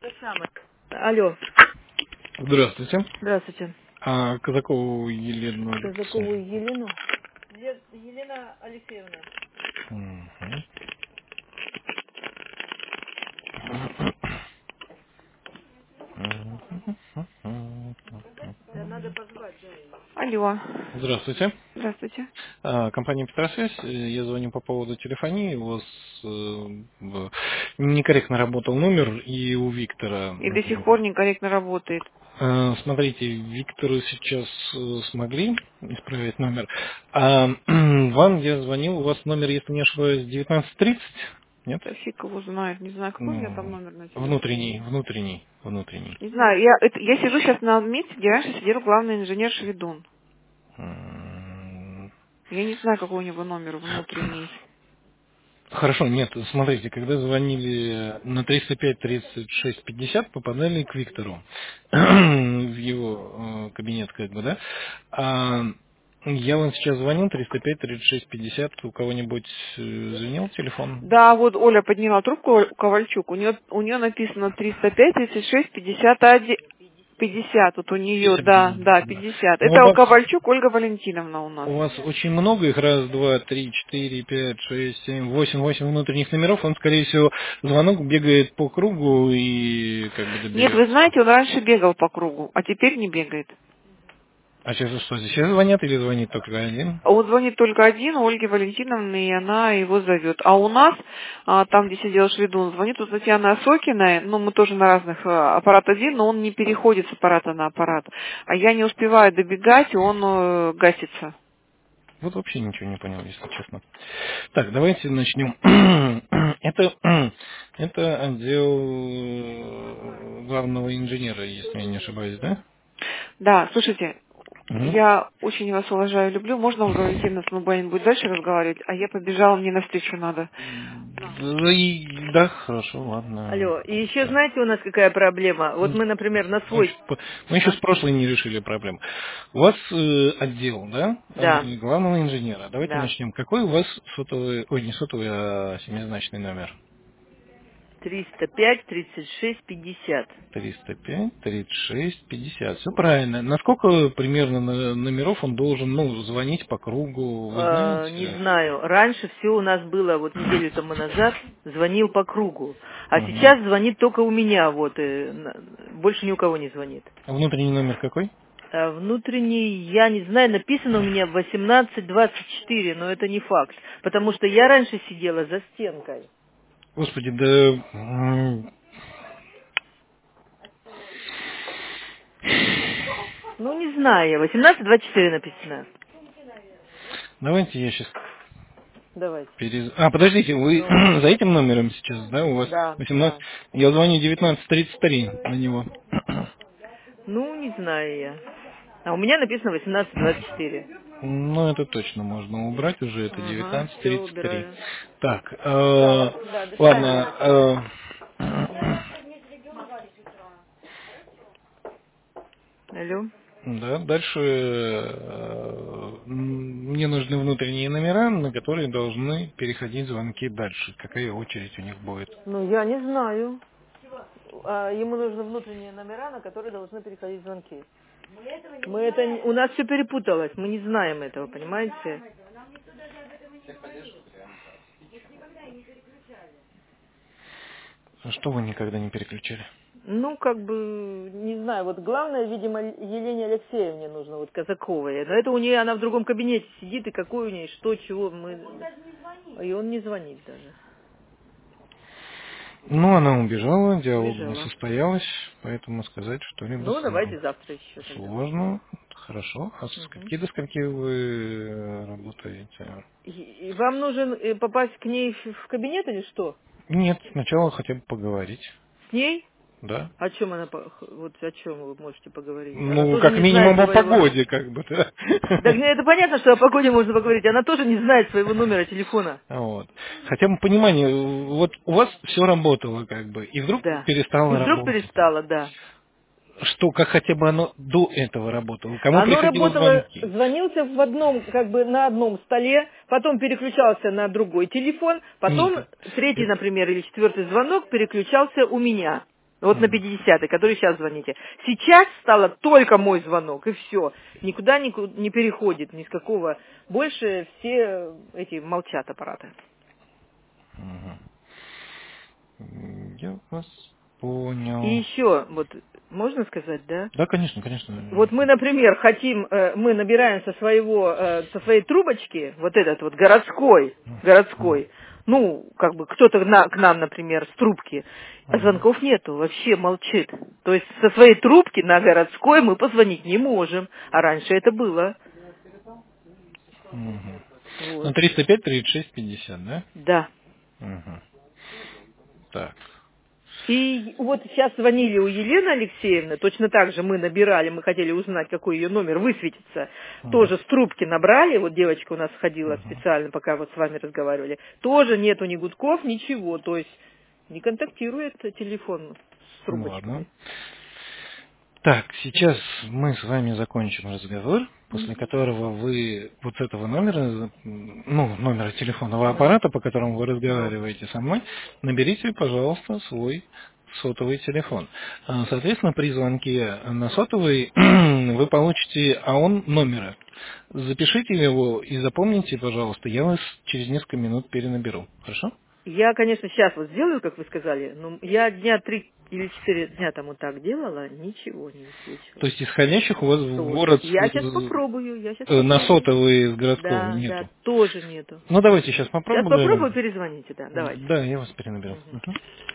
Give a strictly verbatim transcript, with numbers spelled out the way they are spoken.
Алло. Здравствуйте. Здравствуйте. А, Казакову Елену Казакову Алексеевну. Елену. Е- Елена Алексеевна. Мгм. Да, надо позвать, да. её. Алло. Здравствуйте. Здравствуйте. А, Компания Петросвязь. Э, Я звоню по поводу телефонии. У вас э, в- некорректно работал номер, и у Виктора. И до сих пор некорректно работает. Э, Смотрите, Виктору сейчас э, смогли исправить номер. А вам я звонил, у вас номер, если не ошибаюсь, девятнадцать тридцать? Нет? Да фиг его знает. Не знаю, какой у меня там Ну, номер на телефоне. внутренний, внутренний, внутренний. Не знаю, я, это, я сижу сейчас на месте, где раньше сидел главный инженер Шведун. М, Я не знаю, какой у него номер внутренний. Хорошо, нет, смотрите, когда звонили на триста пять тридцать шесть пятьдесят, попадали к Виктору в его э, кабинет, как бы, да? А я вам сейчас звонил, триста пять тридцать шесть пятьдесят, у кого-нибудь э, звенел телефон? Да, вот Оля подняла трубку, Ковальчук. У нее, у нее написано триста пять тридцать шесть пятьдесят один. пятьдесят, вот у нее, пятьдесят да, один, да, да. пятьдесят. Ну, у Это вас, Ковальчук Ольга Валентиновна у нас. у вас очень много их, раз, два, три, четыре, пять, шесть, семь, восемь, восемь внутренних номеров, он, скорее всего, звонок бегает по кругу и как бы Нет, вы доберется. знаете, он раньше бегал по кругу, а теперь не бегает. А сейчас что, здесь все звонят или звонит только один? А он звонит только один, у Ольги Валентиновны, и она его зовет. А у нас, а, там, где сидел Шведун, звонит у Татьяны Осокиной, ну, мы тоже на разных, а, аппарат один, но он не переходит с аппарата на аппарат. А я не успеваю добегать, и он э, гасится. Вот вообще ничего не понял, если честно. Так, давайте начнем. Это, это отдел э, главного инженера, если я не ошибаюсь, да? Да, слушайте, Мгм. я очень вас уважаю, люблю. Можно, Ольга Валентиновна, с мы будет дальше разговаривать? А я побежала, мне навстречу надо. Да, и- да, хорошо, ладно. Алло, и еще знаете у нас какая проблема? Вот мы, например, на Мы еще, свой... с- мы еще А? с прошлой не решили проблему. У вас э, отдел, да? Да, Э, Главного инженера. Давайте да. начнем. Какой у вас сотовый, ой, не сотовый, а семизначный номер? триста пять тридцать шесть пятьдесят. триста пять тридцать шесть пятьдесят. Все правильно. Насколько примерно на- номеров он должен, ну, звонить по кругу, вы Э, не знаете? знаю, раньше все у нас было, вот неделю тому назад, звонил по кругу. А Мгм. сейчас звонит только у меня, вот, э, на- больше ни у кого не звонит. А внутренний номер какой? А внутренний, я не знаю, написано у меня восемнадцать двадцать четыре, но это не факт. Потому что я раньше сидела за стенкой. Господи, да... м, Ну, не знаю, восемнадцать двадцать четыре написано. Давайте я сейчас Давайте. перез... А, подождите, вы Ну, за этим номером сейчас, да? У вас да, восемнадцать. да. Я звоню девятнадцать тридцать три на него. Ну, не знаю я. А у меня написано восемнадцать двадцать четыре. Ну, это точно можно убрать уже, это Ага, девятнадцать все, тридцать три. убираю. Так, Да, э, да, до свидания, Василий. ладно, Мгм. э, Алло. да, дальше э, м, мне нужны внутренние номера, на которые должны переходить звонки дальше. Какая очередь у них будет? Ну, я не знаю. А, ему нужны внутренние номера, на которые должны переходить звонки. Мы это, не- у нас все перепуталось, мы не знаем этого, понимаете? А что вы никогда не переключали? Ну, как бы, не знаю, вот главное, видимо, Елене Алексеевне нужно, вот Казаковой. Но это у нее, она в другом кабинете сидит, и какой у нее, что, чего, мы... И он не звонит даже. Ну, она убежала, диалог не Убежала. состоялось, поэтому сказать что-либо Ну, сл- давайте завтра еще тогда. сложно. Хорошо. А с Мгм. скольки до скольки вы э, работаете? И, и вам нужен э, попасть к ней в в кабинет или что? Нет, сначала хотя бы поговорить. С ней? Да. О чем она, по- вот о чем вы можете поговорить? Она Ну, тоже как не знает минимум о своего... погоде, как бы, да. Так ну, это понятно, что о погоде можно поговорить. Она тоже не знает своего номера телефона. Вот. Хотя бы понимание, вот у вас все работало, как бы, и вдруг Да. И перестало вдруг работать. перестала, да. Что, как хотя бы оно до этого работало? Кому Оно приходило работало, звонки? звонился в одном, как бы на одном столе, потом переключался на другой телефон, Нет. потом третий, Это, например, или четвертый звонок переключался у меня. Вот на пятидесятый, который сейчас звоните. Сейчас стало только мой звонок, и все. Никуда не, не переходит, ни с какого. Больше все эти молчат аппараты. Я вас понял. И еще, вот, можно сказать, да? Да, конечно, конечно. Вот мы, например, хотим, мы набираем со своего, со своей трубочки, вот этот вот городской, городской, ну, как бы кто-то на, к нам, например, с трубки, а звонков нету, вообще молчит. То есть со своей трубки на городской мы позвонить не можем, а раньше это было. Угу. Вот. Ну, триста пять тридцать шесть пятьдесят, да? Да. Угу. Так. И вот сейчас звонили у Елены Алексеевны, точно так же мы набирали, мы хотели узнать, какой ее номер высветится. Uh-huh. Тоже с трубки набрали, вот девочка у нас ходила uh-huh. специально, пока вот с вами разговаривали. Тоже нету ни гудков, ничего, то есть не контактирует телефон с трубочкой. Ладно. Так, сейчас мы с вами закончим разговор, после которого вы вот с этого номера, ну, номера телефонного аппарата, по которому вы разговариваете со мной, наберите, пожалуйста, свой сотовый телефон. Соответственно, при звонке на сотовый вы получите АОН номера. Запишите его и запомните, пожалуйста, я вас через несколько минут перенаберу. Хорошо? Я, конечно, сейчас вот сделаю, как вы сказали, но я дня три или четыре дня тому так делала, ничего не высвечивала. То есть исходящих у вас в Тоже. город... Я сейчас попробую. Я сейчас на попробую. сотовый с городского да, нету? Да, тоже нету. Ну, давайте сейчас попробуем. Сейчас попробую, перезвоните, да, давайте. Да, я вас перенаберу. Угу. Угу.